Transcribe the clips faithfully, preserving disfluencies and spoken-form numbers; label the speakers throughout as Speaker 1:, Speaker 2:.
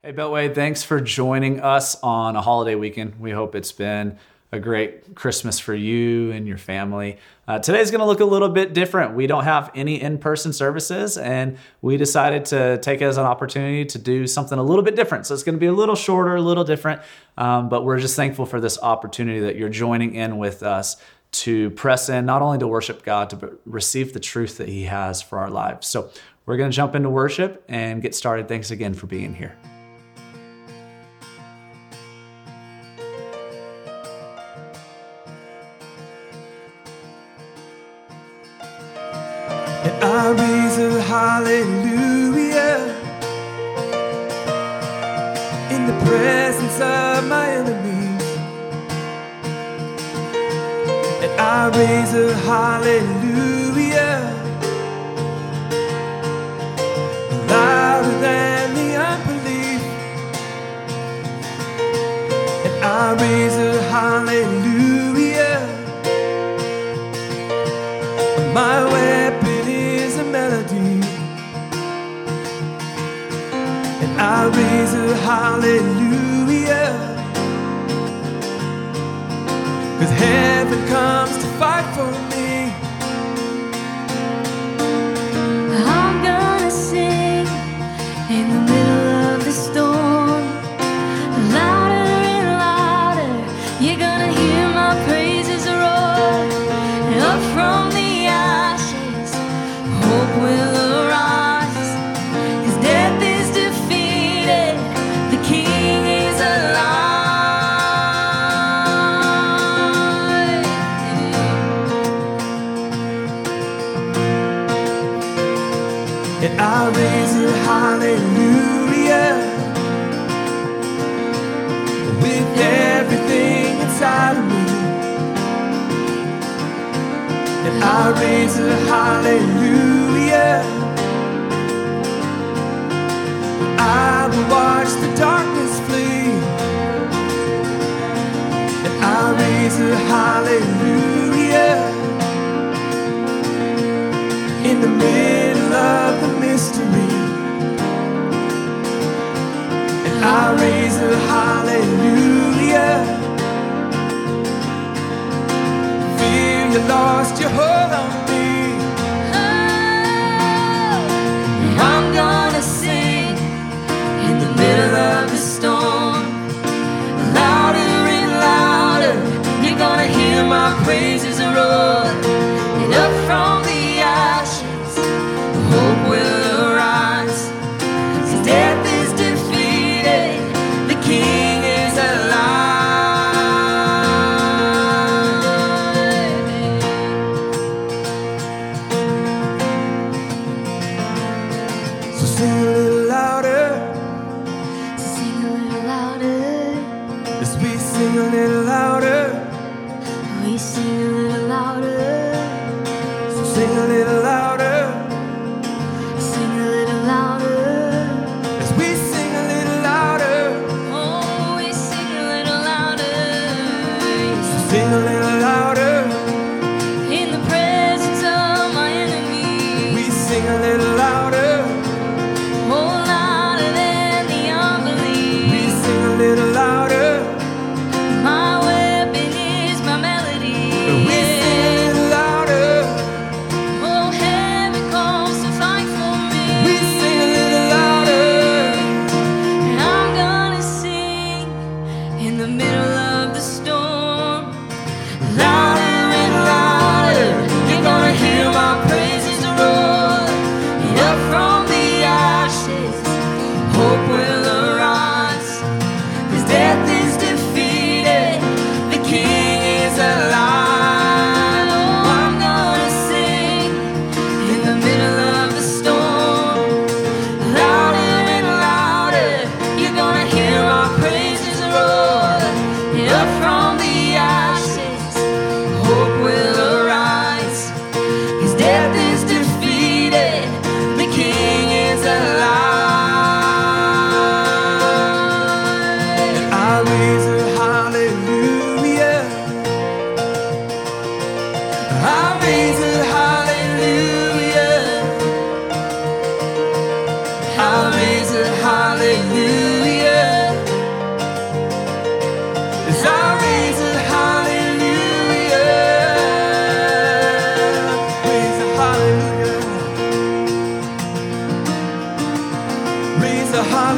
Speaker 1: Hey, Beltway, thanks for joining us on a holiday weekend. We hope it's been a great Christmas for you and your family. Uh, today's going to look a little bit different. We don't have any in-person services, and we decided to take it as an opportunity to do something a little bit different. So it's going to be a little shorter, a little different, um, but we're just thankful for this opportunity that you're joining in with us to press in, not only to worship God, but receive the truth that He has for our lives. So we're going to jump into worship and get started. Thanks again for being here.
Speaker 2: And I raise a hallelujah in the presence of my enemies. And I raise a hallelujah louder than the unbelief. And I raise a hallelujah. My weapon is a melody, and I raise a hallelujah, 'cause heaven comes to fight for me.
Speaker 3: I'm gonna sing in the middle of the storm, louder and louder, you're gonna hear my praises roar, and up from the ashes, hope will arise, 'cause death is defeated, the King is alive.
Speaker 2: And I raise a hallelujah with everything inside of me. And I raise a hallelujah. I will watch the darkness flee. And I raise a hallelujah in the middle of the mystery. And I raise a hallelujah. Fear you lost your hold on me.
Speaker 3: Oh, I'm gonna sing in the middle of the storm, louder and louder, you're gonna hear my praises roar, and up from the ashes, hope will arise, 'cause death is defeated, the King is alive.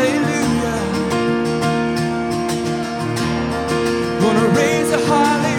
Speaker 2: hallelujah. Gonna raise a hallelujah.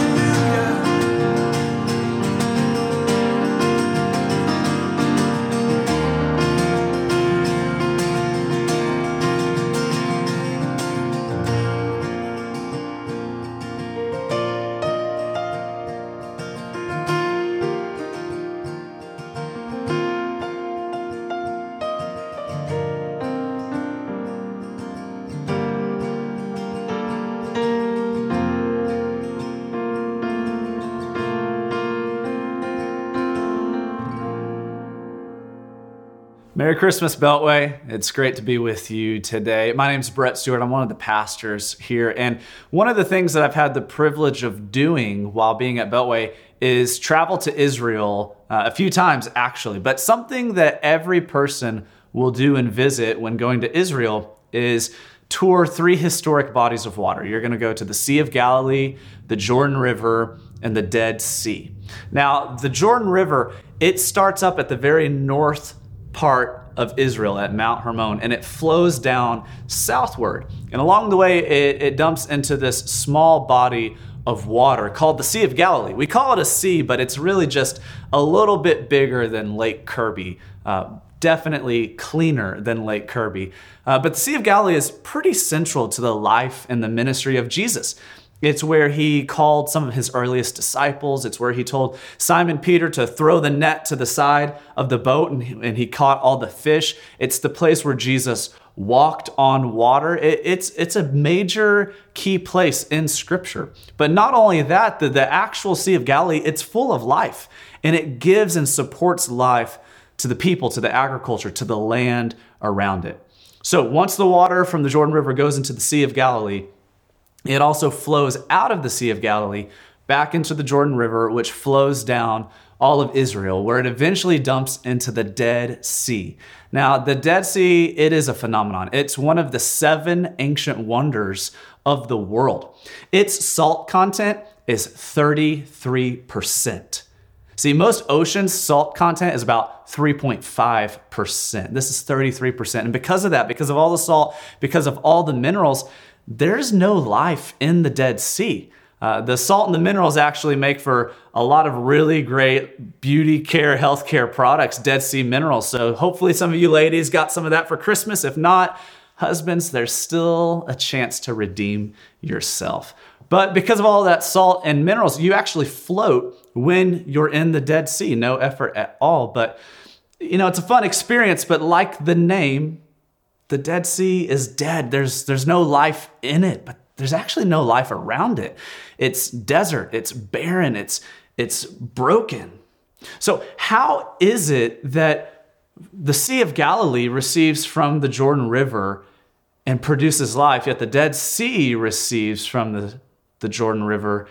Speaker 1: Merry Christmas, Beltway. It's great to be with you today. My name's Brett Stewart. I'm one of the pastors here. And one of the things that I've had the privilege of doing while being at Beltway is travel to Israel uh, a few times, actually. But something that every person will do and visit when going to Israel is tour three historic bodies of water. You're going to go to the Sea of Galilee, the Jordan River, and the Dead Sea. Now, the Jordan River, it starts up at the very north part of Israel at Mount Hermon, and it flows down southward. And along the way, it, it dumps into this small body of water called the Sea of Galilee. We call it a sea, but it's really just a little bit bigger than Lake Kirby. Uh, definitely cleaner than Lake Kirby. Uh, but the Sea of Galilee is pretty central to the life and the ministry of Jesus. It's where he called some of his earliest disciples. It's where he told Simon Peter to throw the net to the side of the boat, and he, and he caught all the fish. It's the place where Jesus walked on water. It, it's, it's a major key place in Scripture. But not only that, the, the actual Sea of Galilee, it's full of life, and it gives and supports life to the people, to the agriculture, to the land around it. So once the water from the Jordan River goes into the Sea of Galilee, it also flows out of the Sea of Galilee back into the Jordan River, which flows down all of Israel, where it eventually dumps into the Dead Sea. Now, the Dead Sea, it is a phenomenon. It's one of the seven ancient wonders of the world. Its salt content is thirty-three percent. See, most oceans' salt content is about three point five percent. This is thirty-three percent. And because of that, because of all the salt, because of all the minerals, there's no life in the Dead Sea. Uh, the salt and the minerals actually make for a lot of really great beauty care, healthcare products, Dead Sea minerals. So hopefully some of you ladies got some of that for Christmas. If not, husbands, there's still a chance to redeem yourself. But because of all that salt and minerals, you actually float when you're in the Dead Sea. No effort at all. But, you know, it's a fun experience, but like the name, the Dead Sea is dead. There's there's no life in it, but there's actually no life around it. It's desert, it's barren, it's it's broken. So how is it that the Sea of Galilee receives from the Jordan River and produces life, yet the Dead Sea receives from the, the Jordan River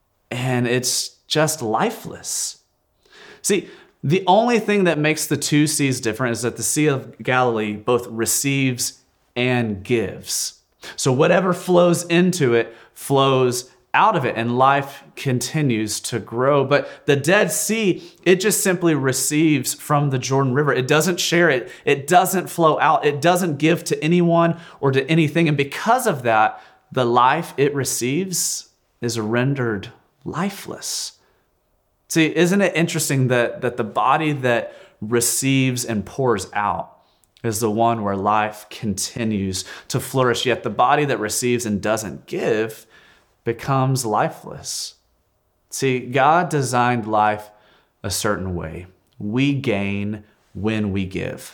Speaker 1: and it's just lifeless? See, the only thing that makes the two seas different is that the Sea of Galilee both receives and gives. So whatever flows into it flows out of it, and life continues to grow. But the Dead Sea, it just simply receives from the Jordan River. It doesn't share it. It doesn't flow out. It doesn't give to anyone or to anything. And because of that, the life it receives is rendered lifeless. See, isn't it interesting that, that the body that receives and pours out is the one where life continues to flourish, yet the body that receives and doesn't give becomes lifeless? See, God designed life a certain way. We gain when we give.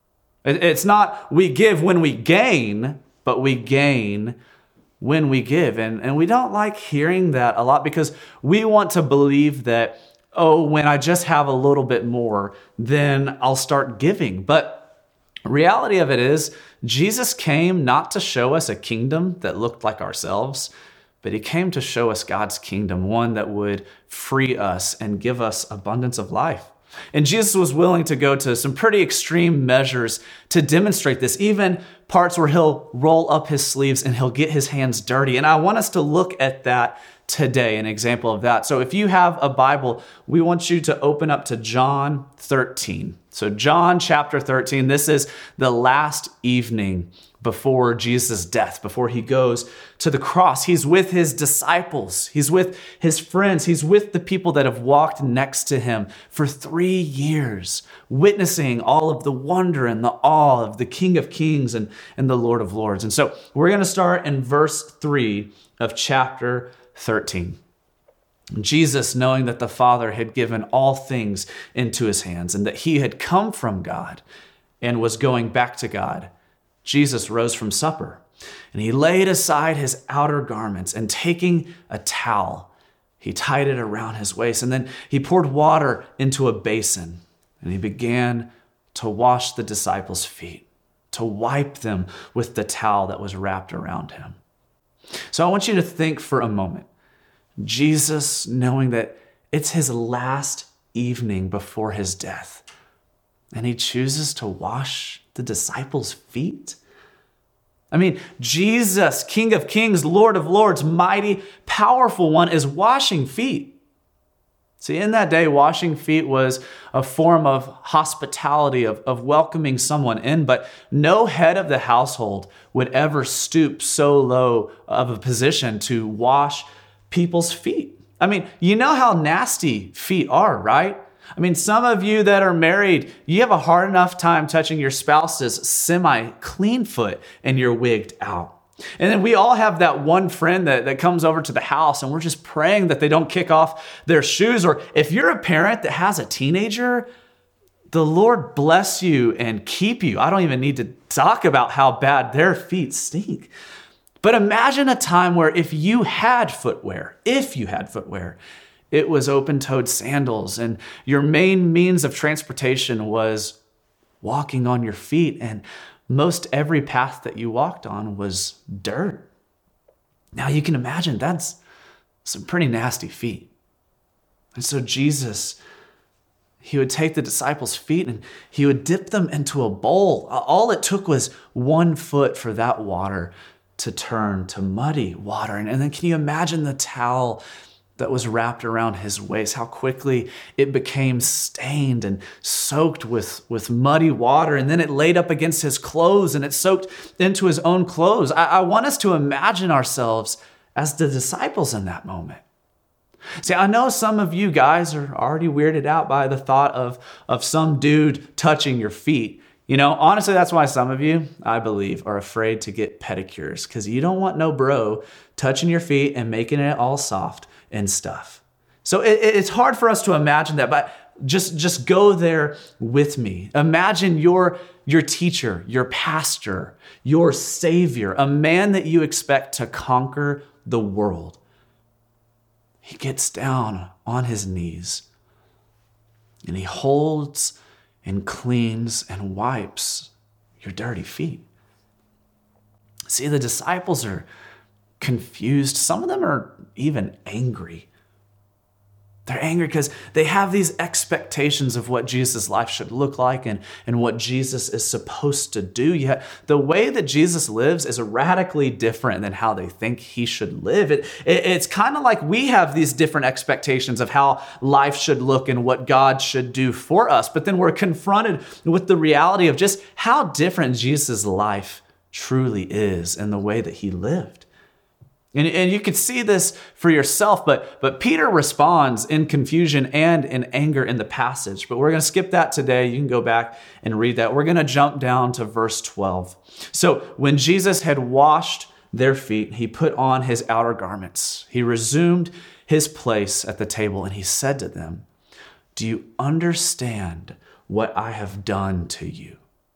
Speaker 1: It's not we give when we gain, but we gain when we give. And, and we don't like hearing that a lot because we want to believe that, oh, when I just have a little bit more, then I'll start giving. But reality of it is, Jesus came not to show us a kingdom that looked like ourselves, but he came to show us God's kingdom, one that would free us and give us abundance of life. And Jesus was willing to go to some pretty extreme measures to demonstrate this, even parts where he'll roll up his sleeves and he'll get his hands dirty. And I want us to look at that today, an example of that. So if you have a Bible, we want you to open up to John thirteen. So John chapter thirteen, this is the last evening before Jesus' death, before he goes to the cross. He's with his disciples. He's with his friends. He's with the people that have walked next to him for three years, witnessing all of the wonder and the awe of the King of Kings and, and the Lord of Lords. And so we're going to start in verse three of chapter thirteen. Jesus, knowing that the Father had given all things into his hands and that he had come from God and was going back to God, Jesus rose from supper, and he laid aside his outer garments, and taking a towel, he tied it around his waist, and then he poured water into a basin, and he began to wash the disciples' feet, to wipe them with the towel that was wrapped around him. So I want you to think for a moment. Jesus, knowing that it's his last evening before his death, and he chooses to wash the disciples' feet. I mean, Jesus, King of Kings, Lord of Lords, mighty, powerful one, is washing feet. See, in that day, washing feet was a form of hospitality, of, of welcoming someone in, but no head of the household would ever stoop so low of a position to wash people's feet. I mean, you know how nasty feet are, right? I mean, some of you that are married, you have a hard enough time touching your spouse's semi-clean foot and you're wigged out. And then we all have that one friend that, that comes over to the house and we're just praying that they don't kick off their shoes. Or if you're a parent that has a teenager, the Lord bless you and keep you. I don't even need to talk about how bad their feet stink. But imagine a time where if you had footwear, if you had footwear, it was open-toed sandals, and your main means of transportation was walking on your feet, and most every path that you walked on was dirt. Now you can imagine that's some pretty nasty feet. And so Jesus, he would take the disciples' feet and he would dip them into a bowl. All it took was one foot for that water to turn to muddy water. And then can you imagine the towel that was wrapped around his waist, how quickly it became stained and soaked with, with muddy water, and then it laid up against his clothes and it soaked into his own clothes. I, I want us to imagine ourselves as the disciples in that moment. See, I know some of you guys are already weirded out by the thought of, of some dude touching your feet. You know, honestly, that's why some of you, I believe, are afraid to get pedicures, because you don't want no bro touching your feet and making it all soft and stuff. So it, it's hard for us to imagine that, but just, just go there with me. Imagine your, your teacher, your pastor, your savior, a man that you expect to conquer the world. He gets down on his knees and he holds and cleans and wipes your dirty feet. See, the disciples are confused. Some of them are even angry. They're angry because they have these expectations of what Jesus' life should look like and, and what Jesus is supposed to do. Yet the way that Jesus lives is radically different than how they think he should live. It, it, it's kind of like we have these different expectations of how life should look and what God should do for us. But then we're confronted with the reality of just how different Jesus' life truly is in the way that he lived. And, and you could see this for yourself, but, but Peter responds in confusion and in anger in the passage. But we're going to skip that today. You can go back and read that. We're going to jump down to verse twelve. So when Jesus had washed their feet, he put on his outer garments. He resumed his place at the table and he said to them, "Do you understand what I have done to you?"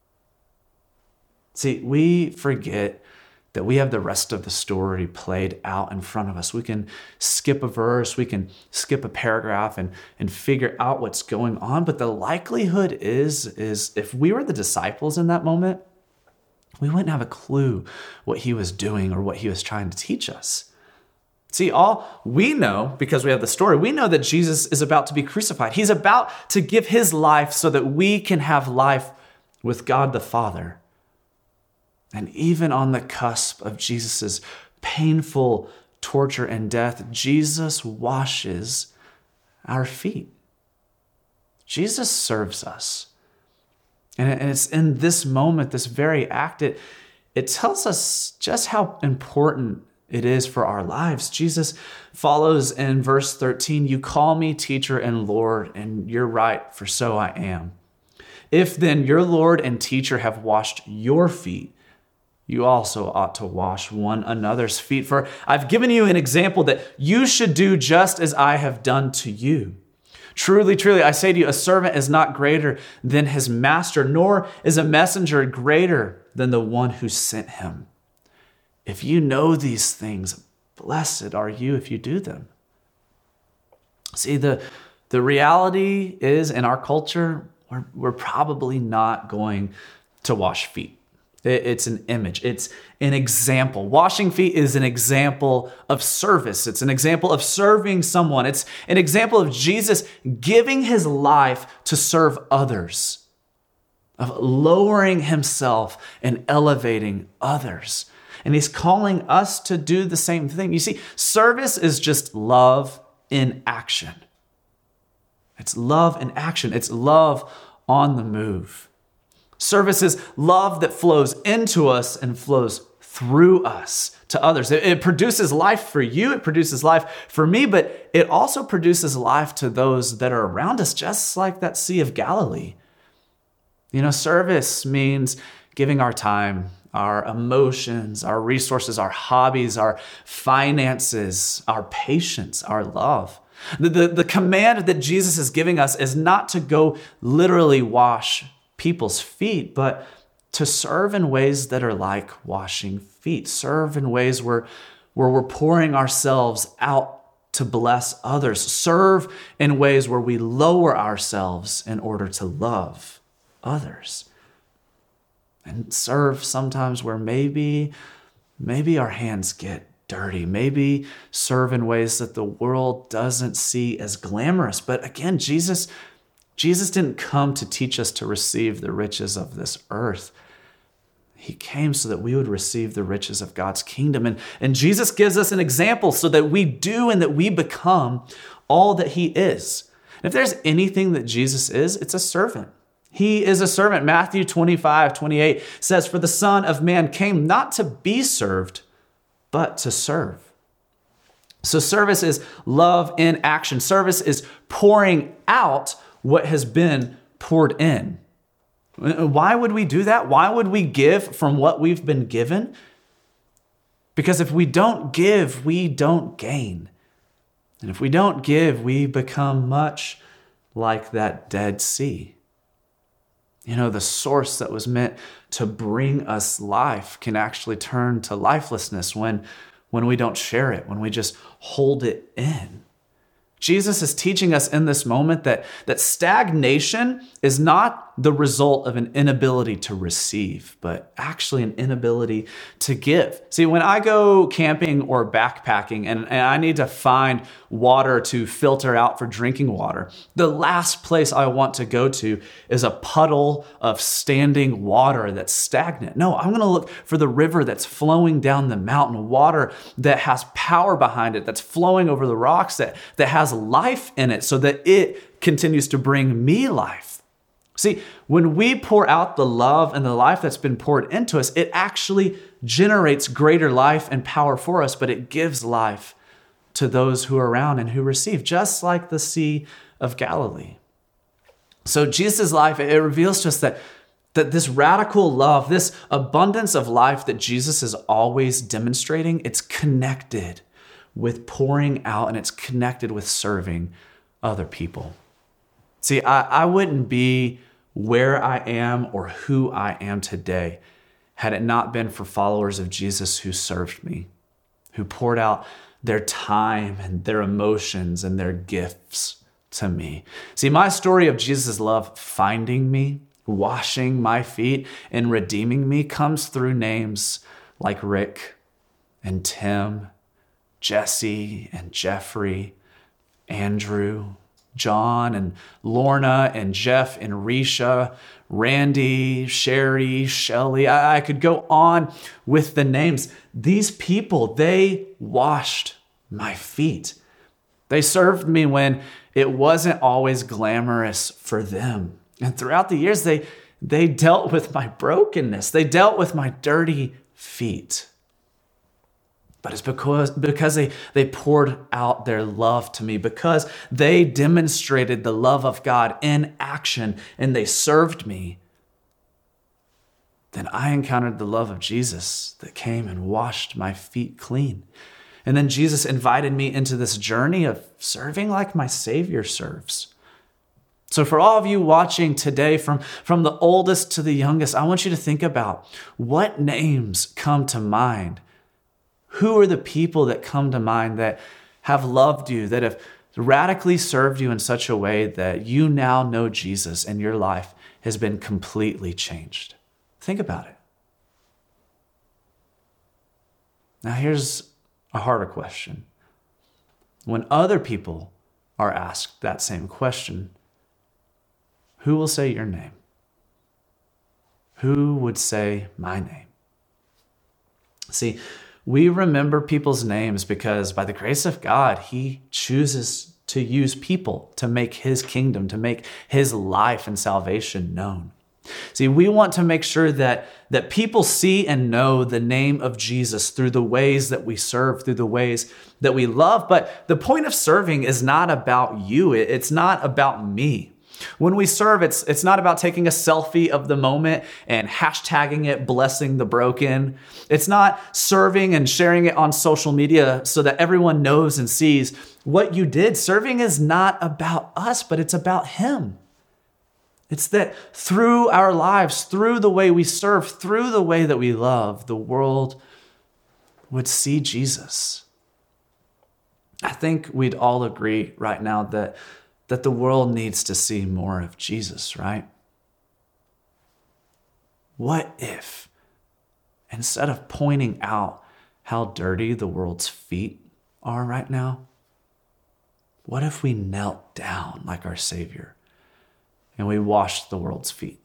Speaker 1: See, we forget that we have the rest of the story played out in front of us. We can skip a verse, we can skip a paragraph and, and figure out what's going on. But the likelihood is, is if we were the disciples in that moment, we wouldn't have a clue what he was doing or what he was trying to teach us. See, all we know, because we have the story, we know that Jesus is about to be crucified. He's about to give his life so that we can have life with God the Father. And even on the cusp of Jesus' painful torture and death, Jesus washes our feet. Jesus serves us. And it's in this moment, this very act, it, it tells us just how important it is for our lives. Jesus follows in verse thirteen, "You call me teacher and Lord, and you're right, for so I am. If then your Lord and teacher have washed your feet, you also ought to wash one another's feet. For I've given you an example that you should do just as I have done to you. Truly, truly, I say to you, a servant is not greater than his master, nor is a messenger greater than the one who sent him. If you know these things, blessed are you if you do them." See, the, the reality is in our culture, we're, we're probably not going to wash feet. It's an image. It's an example. Washing feet is an example of service. It's an example of serving someone. It's an example of Jesus giving his life to serve others, of lowering himself and elevating others. And he's calling us to do the same thing. You see, service is just love in action. It's love in action. It's love on the move. Service is love that flows into us and flows through us to others. It, it produces life for you. It produces life for me, but it also produces life to those that are around us, just like that Sea of Galilee. You know, service means giving our time, our emotions, our resources, our hobbies, our finances, our patience, our love. The, the, the command that Jesus is giving us is not to go literally wash people's feet, but to serve in ways that are like washing feet. Serve in ways where, where we're pouring ourselves out to bless others. Serve in ways where we lower ourselves in order to love others. And serve sometimes where maybe, maybe our hands get dirty. Maybe serve in ways that the world doesn't see as glamorous. But again, Jesus Jesus didn't come to teach us to receive the riches of this earth. He came so that we would receive the riches of God's kingdom. And, and Jesus gives us an example so that we do and that we become all that he is. And if there's anything that Jesus is, it's a servant. He is a servant. Matthew twenty-five, twenty-eight says, "For the Son of Man came not to be served, but to serve." So service is love in action. Service is pouring out what has been poured in. Why would we do that? Why would we give from what we've been given? Because if we don't give, we don't gain. And if we don't give, we become much like that Dead Sea. You know, the source that was meant to bring us life can actually turn to lifelessness when, when we don't share it, when we just hold it in. Jesus is teaching us in this moment that, that stagnation is not the result of an inability to receive, but actually an inability to give. See, when I go camping or backpacking and, and I need to find water to filter out for drinking water, the last place I want to go to is a puddle of standing water that's stagnant. No, I'm going to look for the river that's flowing down the mountain, water that has power behind it, that's flowing over the rocks, that, that has life in it so that it continues to bring me life. See, when we pour out the love and the life that's been poured into us, it actually generates greater life and power for us, but it gives life to those who are around and who receive, just like the Sea of Galilee. So Jesus' life, it reveals to us that, that this radical love, this abundance of life that Jesus is always demonstrating, it's connected with pouring out and it's connected with serving other people. See, I, I wouldn't be where I am or who I am today had it not been for followers of Jesus who served me, who poured out their time and their emotions and their gifts to me. See, my story of Jesus' love finding me, washing my feet, and redeeming me comes through names like Rick and Tim, Jesse and Jeffrey, Andrew, John and Lorna and Jeff and Risha, Randy, Sherry, Shelly. I, I could go on with the names. These people, they washed my feet. They served me when it wasn't always glamorous for them. And throughout the years, they, they dealt with my brokenness. They dealt with my dirty feet. But it's because, because they, they poured out their love to me, because they demonstrated the love of God in action and they served me. Then I encountered the love of Jesus that came and washed my feet clean. And then Jesus invited me into this journey of serving like my Savior serves. So for all of you watching today, from, from the oldest to the youngest, I want you to think about what names come to mind. Who are the people that come to mind that have loved you, that have radically served you in such a way that you now know Jesus and your life has been completely changed? Think about it. Now here's a harder question. When other people are asked that same question, who will say your name? Who would say my name? See, we remember people's names because by the grace of God, he chooses to use people to make his kingdom, to make his life and salvation known. See, we want to make sure that, that people see and know the name of Jesus through the ways that we serve, through the ways that we love. But the point of serving is not about you. It's not about me. When we serve, it's, it's not about taking a selfie of the moment and hashtagging it, blessing the broken. It's not serving and sharing it on social media so that everyone knows and sees what you did. Serving is not about us, but it's about him. It's that through our lives, through the way we serve, through the way that we love, the world would see Jesus. I think we'd all agree right now that that the world needs to see more of Jesus, right? What if, instead of pointing out how dirty the world's feet are right now, what if we knelt down like our Savior and we washed the world's feet?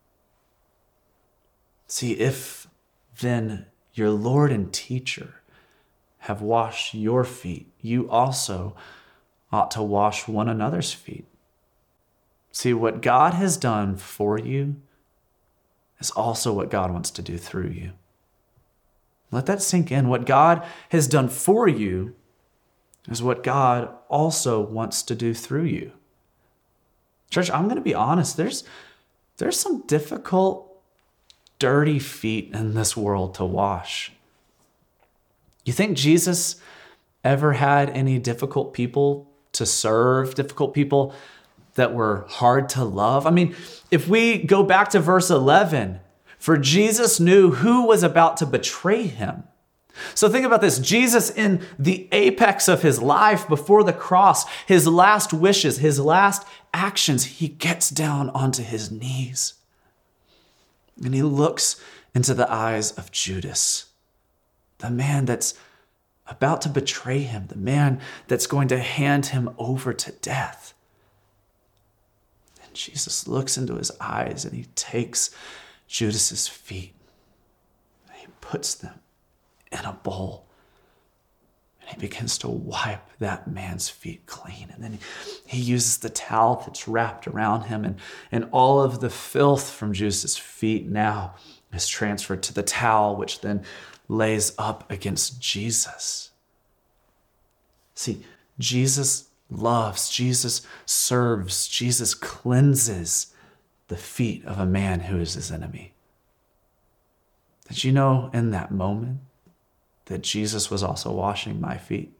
Speaker 1: See, if then your Lord and teacher have washed your feet, you also ought to wash one another's feet. See, what God has done for you is also what God wants to do through you. Let that sink in. What God has done for you is what God also wants to do through you. Church, I'm going to be honest. There's, there's some difficult, dirty feet in this world to wash. You think Jesus ever had any difficult people to serve, difficult people that were hard to love? I mean, if we go back to verse eleven, for Jesus knew who was about to betray him. So think about this. Jesus, in the apex of his life before the cross, his last wishes, his last actions, he gets down onto his knees and he looks into the eyes of Judas, the man that's about to betray him, the man that's going to hand him over to death. And Jesus looks into his eyes and he takes Judas's feet and he puts them in a bowl and he begins to wipe that man's feet clean. And then he uses the towel that's wrapped around him, and, and all of the filth from Judas's feet now is transferred to the towel, which then lays up against Jesus. See, Jesus loves, Jesus serves, Jesus cleanses the feet of a man who is his enemy. Did you know in that moment that Jesus was also washing my feet?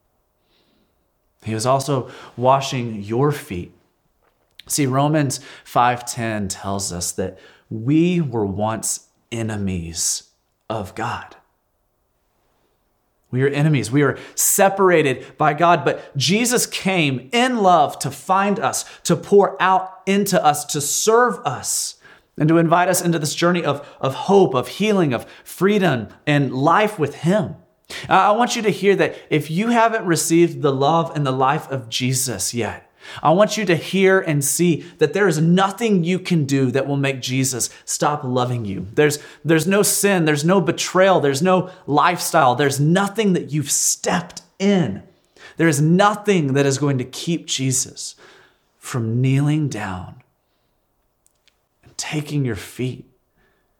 Speaker 1: He was also washing your feet. See, Romans five ten tells us that we were once enemies of God. We are enemies. We are separated by God, but Jesus came in love to find us, to pour out into us, to serve us, and to invite us into this journey of, of hope, of healing, of freedom, and life with him. I want you to hear that if you haven't received the love and the life of Jesus yet, I want you to hear and see that there is nothing you can do that will make Jesus stop loving you. There's, there's no sin, there's no betrayal, there's no lifestyle, there's nothing that you've stepped in. There is nothing that is going to keep Jesus from kneeling down and taking your feet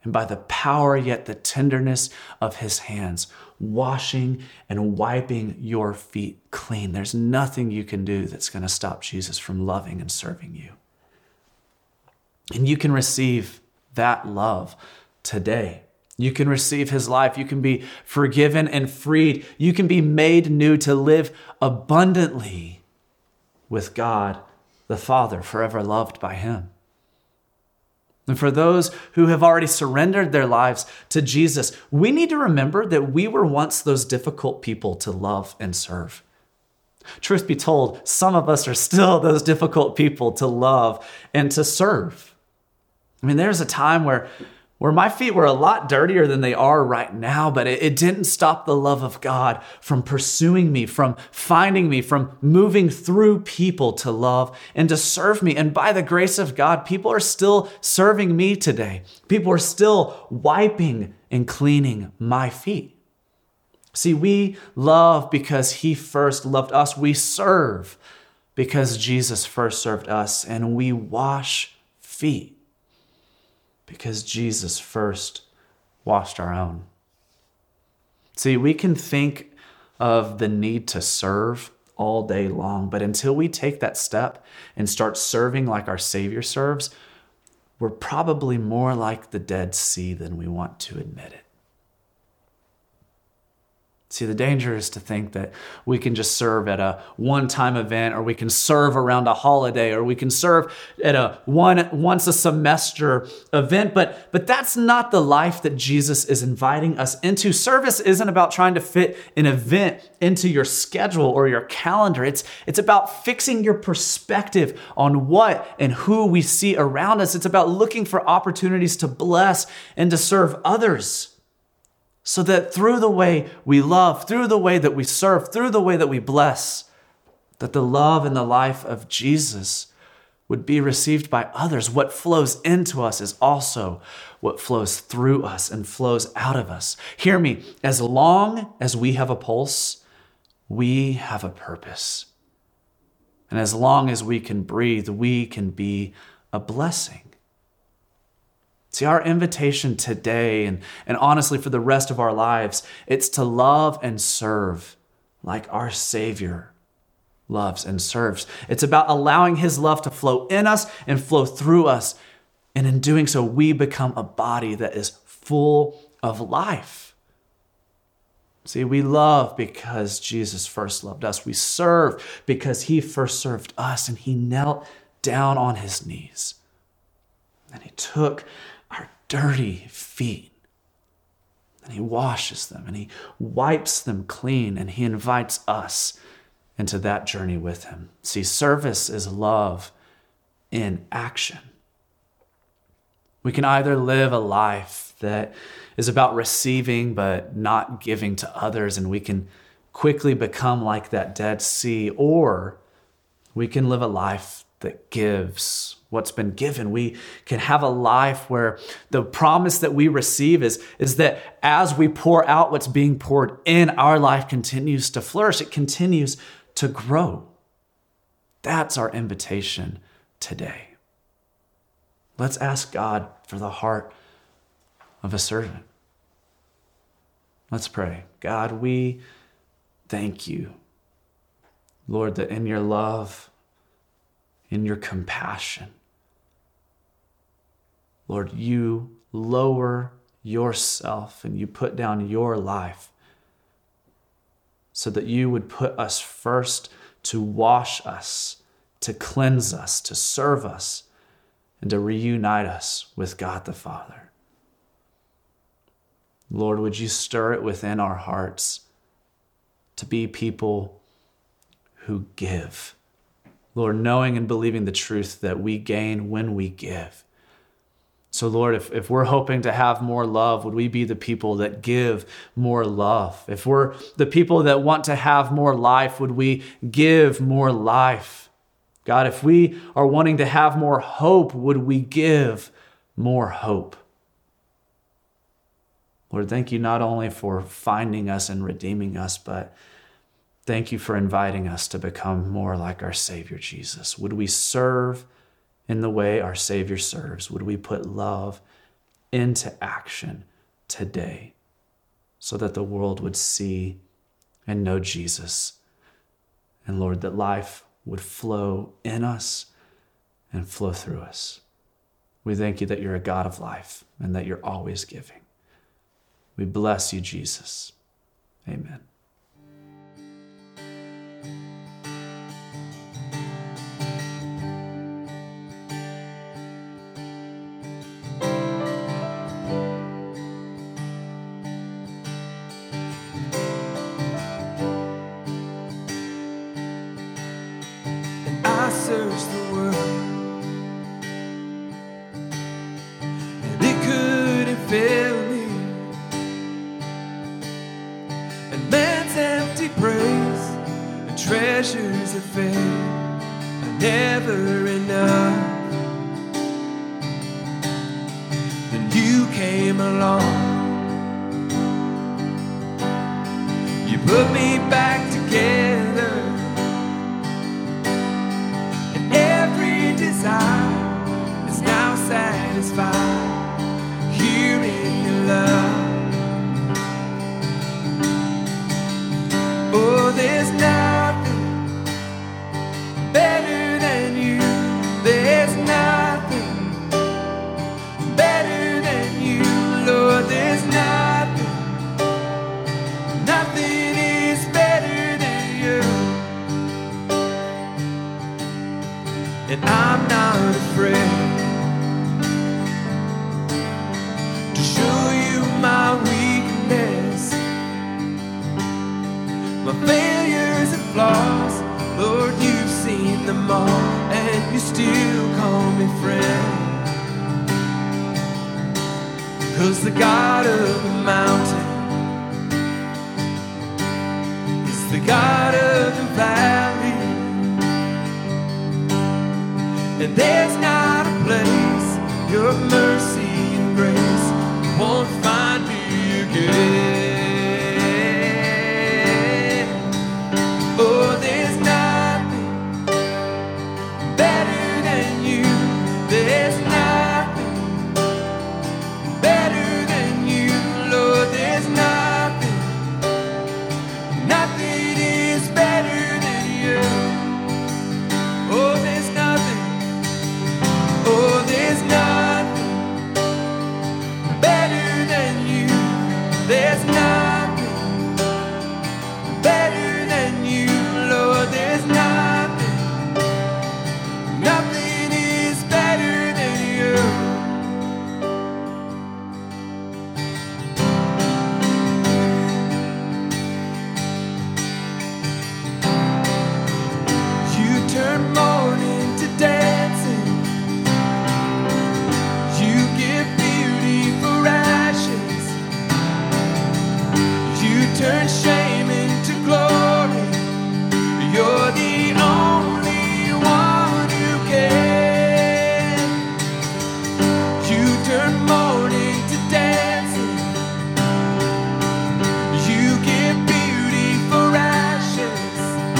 Speaker 1: and by the power yet the tenderness of his hands, washing and wiping your feet clean. There's nothing you can do that's going to stop Jesus from loving and serving you. And you can receive that love today. You can receive his life. You can be forgiven and freed. You can be made new to live abundantly with God the Father, forever loved by him. And for those who have already surrendered their lives to Jesus, we need to remember that we were once those difficult people to love and serve. Truth be told, some of us are still those difficult people to love and to serve. I mean, there's a time where, where my feet were a lot dirtier than they are right now, but it, it didn't stop the love of God from pursuing me, from finding me, from moving through people to love and to serve me. And by the grace of God, people are still serving me today. People are still wiping and cleaning my feet. See, we love because he first loved us. We serve because Jesus first served us. And we wash feet because Jesus first washed our own. See, we can think of the need to serve all day long, but until we take that step and start serving like our Savior serves, we're probably more like the Dead Sea than we want to admit it. See, the danger is to think that we can just serve at a one-time event, or we can serve around a holiday, or we can serve at a one once a semester event. But, but that's not the life that Jesus is inviting us into. Service isn't about trying to fit an event into your schedule or your calendar. It's, it's about fixing your perspective on what and who we see around us. It's about looking for opportunities to bless and to serve others, so that through the way we love, through the way that we serve, through the way that we bless, that the love and the life of Jesus would be received by others. What flows into us is also what flows through us and flows out of us. Hear me, as long as we have a pulse, we have a purpose. And as long as we can breathe, we can be a blessing. See, our invitation today, and, and honestly for the rest of our lives, it's to love and serve like our Savior loves and serves. It's about allowing his love to flow in us and flow through us. And in doing so, we become a body that is full of life. See, we love because Jesus first loved us. We serve because he first served us, and he knelt down on his knees. And he took our dirty feet, and he washes them, and he wipes them clean, and he invites us into that journey with him. See, service is love in action. We can either live a life that is about receiving but not giving to others, and we can quickly become like that Dead Sea, or we can live a life that gives what's been given. We can have a life where the promise that we receive is, is that as we pour out what's being poured in, our life continues to flourish. It continues to grow. That's our invitation today. Let's ask God for the heart of a servant. Let's pray. God, we thank you, Lord, that in your love, in your compassion, Lord, you lower yourself and you put down your life so that you would put us first to wash us, to cleanse us, to serve us, and to reunite us with God the Father. Lord, would you stir it within our hearts to be people who give. Lord, knowing and believing the truth that we gain when we give. So Lord, if, if we're hoping to have more love, would we be the people that give more love? If we're the people that want to have more life, would we give more life? God, if we are wanting to have more hope, would we give more hope? Lord, thank you not only for finding us and redeeming us, but thank you for inviting us to become more like our Savior, Jesus. Would we serve in the way our Savior serves? Would we put love into action today so that the world would see and know Jesus. And Lord, that life would flow in us and flow through us. We thank you that you're a God of life and that you're always giving. We bless you, Jesus. Amen.
Speaker 2: I searched the world and it couldn't fill me, and man's empty praise and treasures that fade are never enough. Then you came along, you put me back together. Desire is now satisfied here in your love. Oh, there's nothing better than you. There's nothing better than you, Lord. There's nothing, nothing is better than you. And I'm not afraid to show you my weakness, my failures and flaws. Lord, you've seen them all, and you still call me friend. 'Cause the God of the mountain is the God of the valley. And there's not a place your mercy and grace won't find me again. Oh, there's nothing better than you. There's nothing better than you, Lord. There's nothing, nothing is better than you. Oh, there's nothing. Oh, there's nothing better than you. There's nothing better than you, Lord. There's nothing, nothing is better than you. You turn mourning to dancing. You give beauty for ashes. You turn shame into glory. You're the only one who can. You turn mourning to dancing. You give beauty for ashes.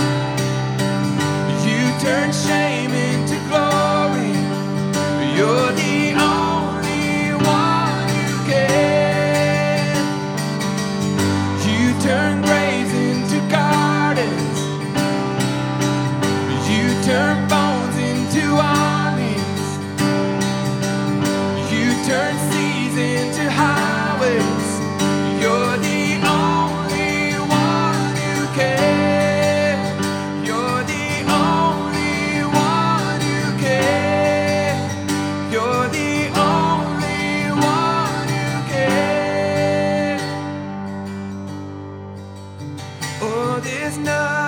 Speaker 2: You turn shame into glory. You're the only one who can. You turn graves into gardens. You turn bones into armies. You turn seas into highways. You're the only one who can. You're the only one who can. You're the only one who can. Oh, there's nothing